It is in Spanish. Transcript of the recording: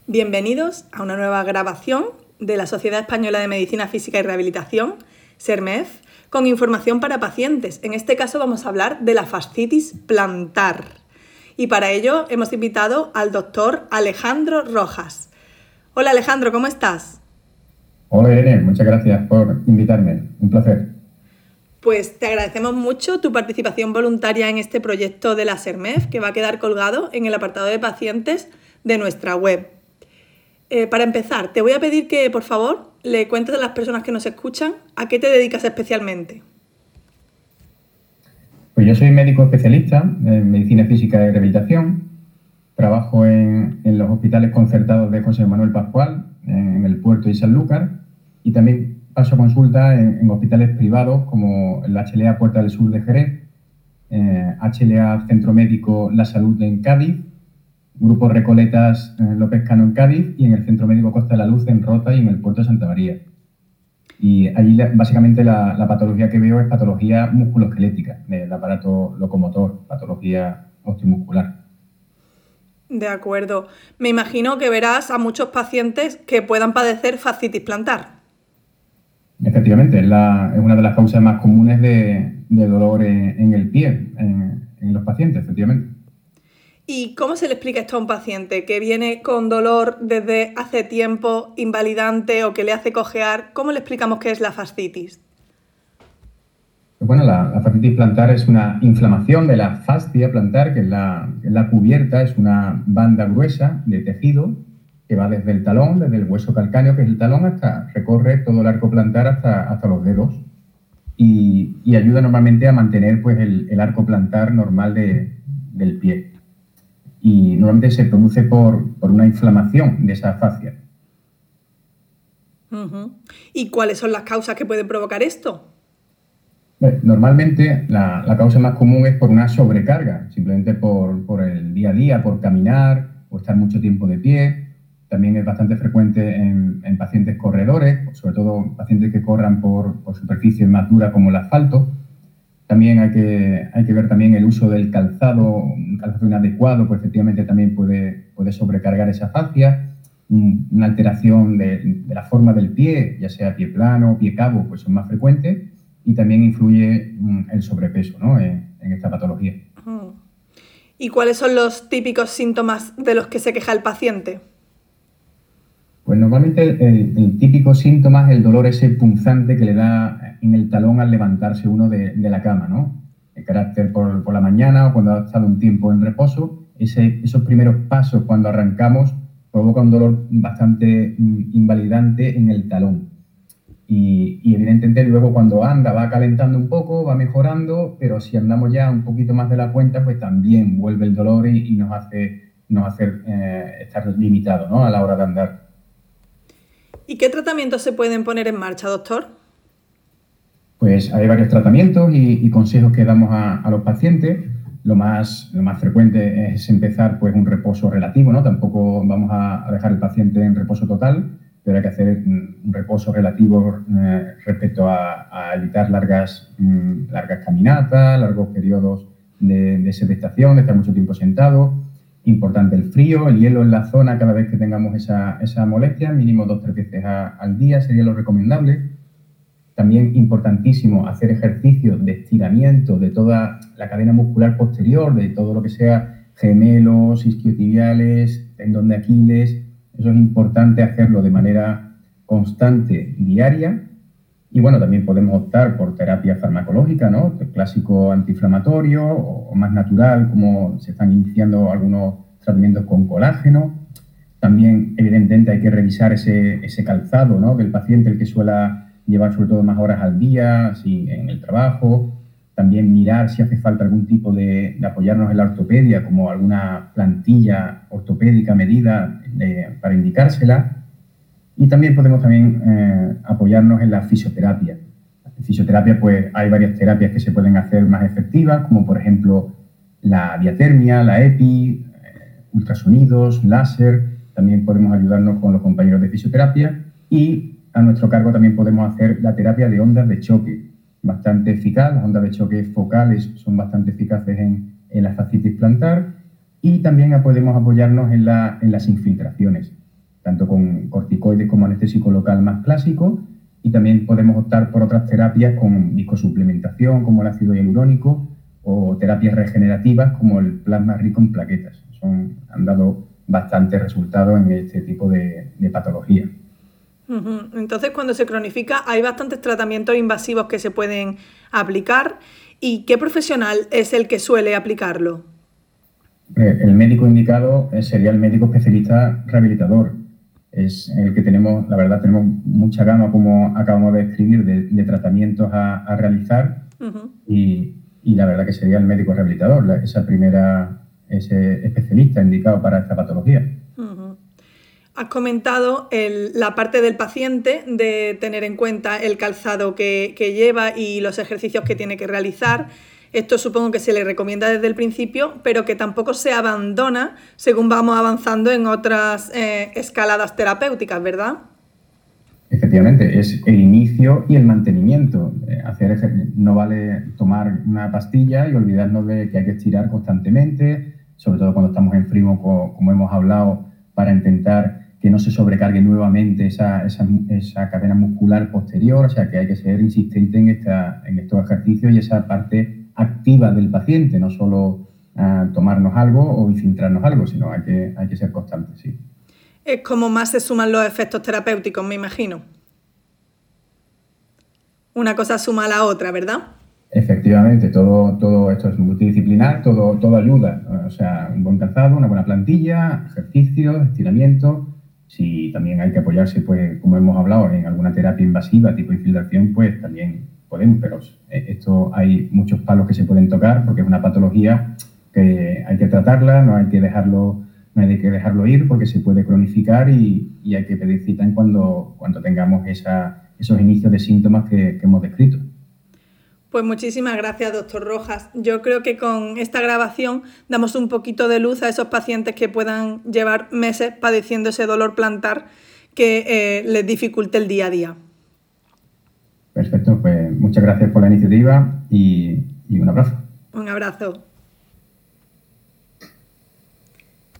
Bienvenidos a una nueva grabación de la Sociedad Española de Medicina Física y Rehabilitación, SERMEF, con información para pacientes. En este caso vamos a hablar de la fascitis plantar. Y para ello hemos invitado al doctor Alejandro Rojas. Hola Alejandro, ¿cómo estás? Hola Irene, muchas gracias por invitarme. Un placer. Pues te agradecemos mucho tu participación voluntaria en este proyecto de la SERMEF, que va a quedar colgado en el apartado de pacientes de nuestra web. Para empezar, te voy a pedir que, por favor, le cuentes a las personas que nos escuchan a qué te dedicas especialmente. Pues yo soy médico especialista en medicina física y rehabilitación. Trabajo en los hospitales concertados de José Manuel Pascual, en el Puerto y Sanlúcar, y también paso consulta en hospitales privados como el HLA Puerta del Sur de Jerez, HLA Centro Médico La Salud en Cádiz, Grupo Recoletas López Cano en Cádiz y en el Centro Médico Costa de la Luz en Rota y en el Puerto de Santa María. Y allí básicamente la patología que veo es patología musculoesquelética del aparato locomotor, patología osteomuscular. De acuerdo. Me imagino que verás a muchos pacientes que puedan padecer fascitis plantar. Efectivamente, es una de las causas más comunes de dolor en el pie, en los pacientes, efectivamente. ¿Y cómo se le explica esto a un paciente que viene con dolor desde hace tiempo, invalidante o que le hace cojear? ¿Cómo le explicamos qué es la fascitis? Bueno, la fascitis plantar es una inflamación de la fascia plantar, que es la cubierta, es una banda gruesa de tejido que va desde el talón, desde el hueso calcáneo, que es el talón, recorre todo el arco plantar hasta los dedos y ayuda normalmente a mantener pues, el arco plantar normal del pie. Y normalmente se produce por una inflamación de esa fascia. ¿Y cuáles son las causas que pueden provocar esto? Normalmente la causa más común es por una sobrecarga, simplemente por el día a día, por caminar o estar mucho tiempo de pie. También es bastante frecuente en pacientes corredores, sobre todo pacientes que corran por superficies más duras como el asfalto. También hay que ver también el uso del calzado, un calzado inadecuado, pues efectivamente también puede sobrecargar esa fascia. Una alteración de la forma del pie, ya sea pie plano o pie cabo, pues son más frecuentes y también influye el sobrepeso, ¿no? en esta patología. ¿Y cuáles son los típicos síntomas de los que se queja el paciente? Pues normalmente el típico síntoma es el dolor ese punzante que le da en el talón al levantarse uno de la cama, ¿no? El carácter por la mañana o cuando ha estado un tiempo en reposo, esos primeros pasos cuando arrancamos provoca un dolor bastante invalidante en el talón. Y evidentemente luego cuando anda va calentando un poco, va mejorando, pero si andamos ya un poquito más de la cuenta, pues también vuelve el dolor y nos hace estar limitado, ¿no? A la hora de andar. ¿Y qué tratamientos se pueden poner en marcha, doctor? Pues hay varios tratamientos y consejos que damos a los pacientes. Lo más frecuente es empezar pues, un reposo relativo, ¿no? Tampoco vamos a dejar al paciente en reposo total, pero hay que hacer un reposo relativo respecto a evitar largas caminatas, largos periodos de sedestación, de estar mucho tiempo sentado. Importante el frío, el hielo en la zona cada vez que tengamos esa molestia, mínimo 2 o 3 veces al día sería lo recomendable. También importantísimo hacer ejercicios de estiramiento de toda la cadena muscular posterior, de todo lo que sea gemelos, isquiotibiales, tendón de Aquiles. Eso es importante hacerlo de manera constante, diaria. Y bueno, también podemos optar por terapia farmacológica, ¿no? El clásico antiinflamatorio o más natural, como se están iniciando algunos tratamientos con colágeno. También, evidentemente, hay que revisar ese calzado, ¿no? Del paciente, el que suele llevar sobre todo más horas al día, así, en el trabajo. También mirar si hace falta algún tipo de apoyarnos en la ortopedia, como alguna plantilla ortopédica medida para indicársela. Y también podemos apoyarnos en la fisioterapia. En fisioterapia pues, hay varias terapias que se pueden hacer más efectivas, como por ejemplo la diatermia, la EPI, ultrasonidos, láser. También podemos ayudarnos con los compañeros de fisioterapia y a nuestro cargo también podemos hacer la terapia de ondas de choque, bastante eficaz. Las ondas de choque focales son bastante eficaces en la fascitis plantar y también podemos apoyarnos en las infiltraciones. tanto con corticoides como anestésico local más clásico, y también podemos optar por otras terapias con viscosuplementación, como el ácido hialurónico, o terapias regenerativas como el plasma rico en plaquetas. Han dado bastantes resultados en este tipo de patología. Entonces, cuando se cronifica, hay bastantes tratamientos invasivos que se pueden aplicar. ¿Y qué profesional es el que suele aplicarlo? El médico indicado sería el médico especialista rehabilitador. Es el que tenemos, la verdad, tenemos mucha gama, como acabamos de describir, de tratamientos a realizar. Y la verdad que sería el médico rehabilitador, ese especialista indicado para esta patología. Has comentado la parte del paciente, de tener en cuenta el calzado que lleva y los ejercicios que tiene que realizar. Esto supongo que se le recomienda desde el principio, pero que tampoco se abandona según vamos avanzando en otras escaladas terapéuticas, ¿verdad? Efectivamente, es el inicio y el mantenimiento. No vale tomar una pastilla y olvidarnos de que hay que estirar constantemente, sobre todo cuando estamos en frío, como hemos hablado, para intentar que no se sobrecargue nuevamente esa cadena muscular posterior. O sea, que hay que ser insistente en estos ejercicios y esa parte activa del paciente, no solo tomarnos algo o infiltrarnos algo, sino hay que ser constantes, sí. Es como más se suman los efectos terapéuticos, me imagino. Una cosa suma a la otra, ¿verdad? Efectivamente, todo esto es multidisciplinar, todo ayuda. O sea, un buen calzado, una buena plantilla, ejercicios, estiramiento. Si también hay que apoyarse, pues, como hemos hablado, en alguna terapia invasiva tipo infiltración, pues también podemos, pero hay muchos palos que se pueden tocar porque es una patología que hay que tratarla, no hay que dejarlo ir porque se puede cronificar y hay que pedir cita cuando tengamos esos inicios de síntomas que hemos descrito. Pues muchísimas gracias, doctor Rojas. Yo creo que con esta grabación damos un poquito de luz a esos pacientes que puedan llevar meses padeciendo ese dolor plantar que les dificulte el día a día. Perfecto, pues muchas gracias por la iniciativa y un abrazo. Un abrazo.